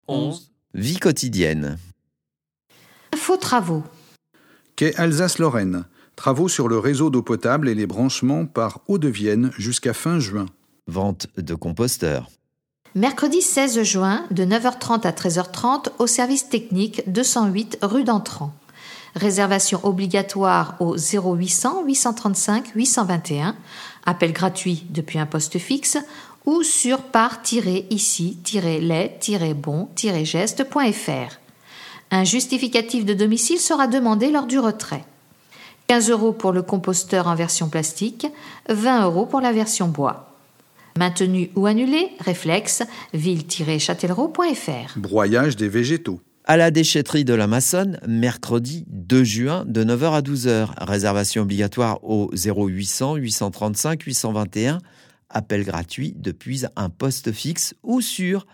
11. Vie quotidienne. Info travaux. Quai Alsace-Lorraine. Travaux sur le réseau d'eau potable et les branchements par Hauts-de-Vienne jusqu'à fin juin. Vente de composteurs. Mercredi 16 juin, de 9h30 à 13h30, au service technique 208 rue d'Entrant. Réservation obligatoire au 0800 835 821, appel gratuit depuis un poste fixe ou sur par-ici-les-bon-geste.fr. Un justificatif de domicile sera demandé lors du retrait. 15 € pour le composteur en version plastique, 20 € pour la version bois. Maintenu ou annulé, réflexe, ville-châtellerault.fr. Broyage des végétaux. À la déchetterie de la Massonne, mercredi 2 juin, de 9h à 12h. Réservation obligatoire au 0800 835 821. Appel gratuit depuis un poste fixe ou sur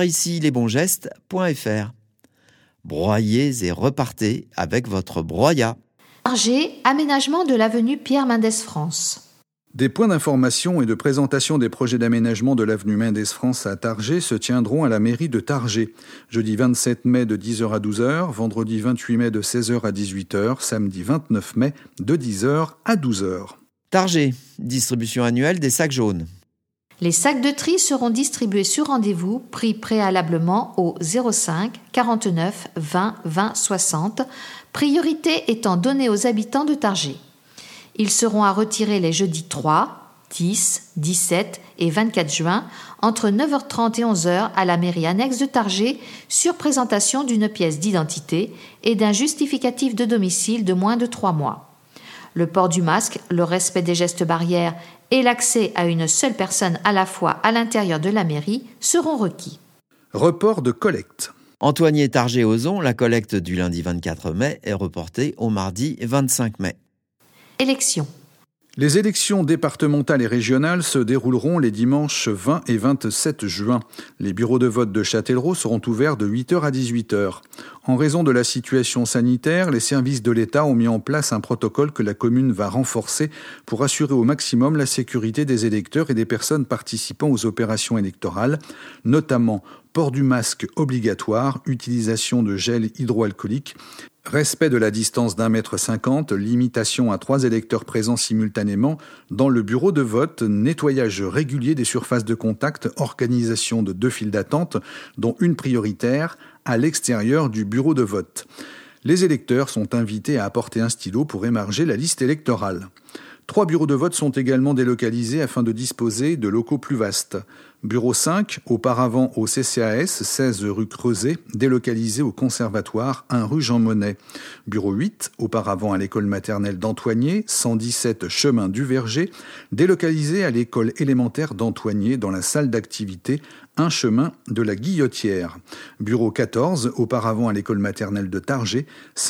par-ici-les-bons-gestes.fr. Broyez et repartez avec votre broyat. Targé, aménagement de l'avenue Pierre Mendès France. Des points d'information et de présentation des projets d'aménagement de l'avenue Mendès France à Targé se tiendront à la mairie de Targé, jeudi 27 mai de 10h à 12h, vendredi 28 mai de 16h à 18h, samedi 29 mai de 10h à 12h. Targé, distribution annuelle des sacs jaunes. Les sacs de tri seront distribués sur rendez-vous, pris préalablement au 05 49 20 20 60, priorité étant donnée aux habitants de Targé. Ils seront à retirer les jeudis 3, 10, 17 et 24 juin entre 9h30 et 11h à la mairie annexe de Targé sur présentation d'une pièce d'identité et d'un justificatif de domicile de moins de 3 mois. Le port du masque, le respect des gestes barrières et l'accès à une seule personne à la fois à l'intérieur de la mairie seront requis. Report de collecte. Antoigné-Targé-Ozon, la collecte du lundi 24 mai est reportée au mardi 25 mai. Élections. Les élections départementales et régionales se dérouleront les dimanches 20 et 27 juin. Les bureaux de vote de Châtellerault seront ouverts de 8h à 18h. En raison de la situation sanitaire, les services de l'État ont mis en place un protocole que la commune va renforcer pour assurer au maximum la sécurité des électeurs et des personnes participant aux opérations électorales, notamment port du masque obligatoire, utilisation de gel hydroalcoolique, respect de la distance d'1,50 m, limitation à 3 électeurs présents simultanément dans le bureau de vote, nettoyage régulier des surfaces de contact, organisation de 2 files d'attente, dont une prioritaire, à l'extérieur du bureau de vote. Les électeurs sont invités à apporter un stylo pour émarger la liste électorale. 3 bureaux de vote sont également délocalisés afin de disposer de locaux plus vastes. Bureau 5, auparavant au CCAS, 16 rue Creuset, délocalisé au Conservatoire, 1 rue Jean Monnet. Bureau 8, auparavant à l'école maternelle d'Antoigné, 117 chemin du Verger, délocalisé à l'école élémentaire d'Antoigné dans la salle d'activité, 1 chemin de la Guillotière. Bureau 14, auparavant à l'école maternelle de Targé,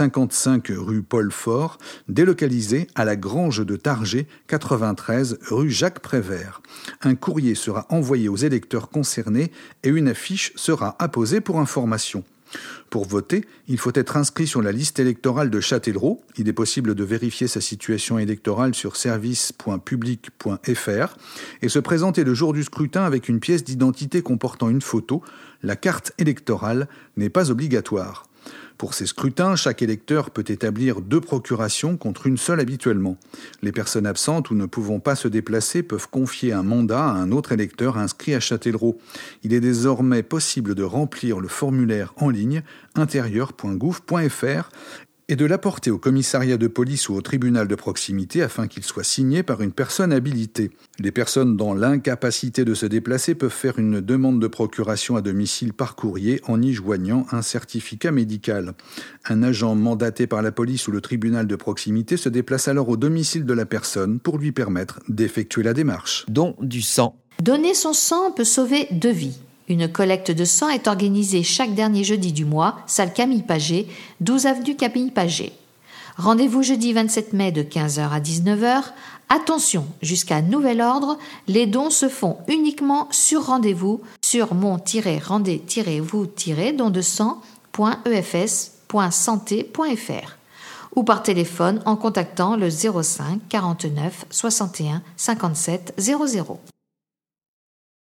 55 rue Paul Fort, délocalisé à la Grange de Targé, 93 rue Jacques Prévert. Un courrier sera envoyé aux électeurs concernés et une affiche sera apposée pour information. Pour voter, il faut être inscrit sur la liste électorale de Châtellerault. Il est possible de vérifier sa situation électorale sur service.public.fr et se présenter le jour du scrutin avec une pièce d'identité comportant une photo. La carte électorale n'est pas obligatoire. Pour ces scrutins, chaque électeur peut établir 2 procurations contre une seule habituellement. Les personnes absentes ou ne pouvant pas se déplacer peuvent confier un mandat à un autre électeur inscrit à Châtellerault. Il est désormais possible de remplir le formulaire en ligne intérieur.gouv.fr et de l'apporter au commissariat de police ou au tribunal de proximité afin qu'il soit signé par une personne habilitée. Les personnes dans l'incapacité de se déplacer peuvent faire une demande de procuration à domicile par courrier en y joignant un certificat médical. Un agent mandaté par la police ou le tribunal de proximité se déplace alors au domicile de la personne pour lui permettre d'effectuer la démarche. Don du sang. Donner son sang peut sauver 2 vies. Une collecte de sang est organisée chaque dernier jeudi du mois, salle Camille Paget, 12 avenue Camille Paget. Rendez-vous jeudi 27 mai de 15h à 19h. Attention, jusqu'à nouvel ordre, les dons se font uniquement sur rendez-vous sur mon-rendez-vous-vous-de-sang.efs.santé.fr ou par téléphone en contactant le 05 49 61 57 00.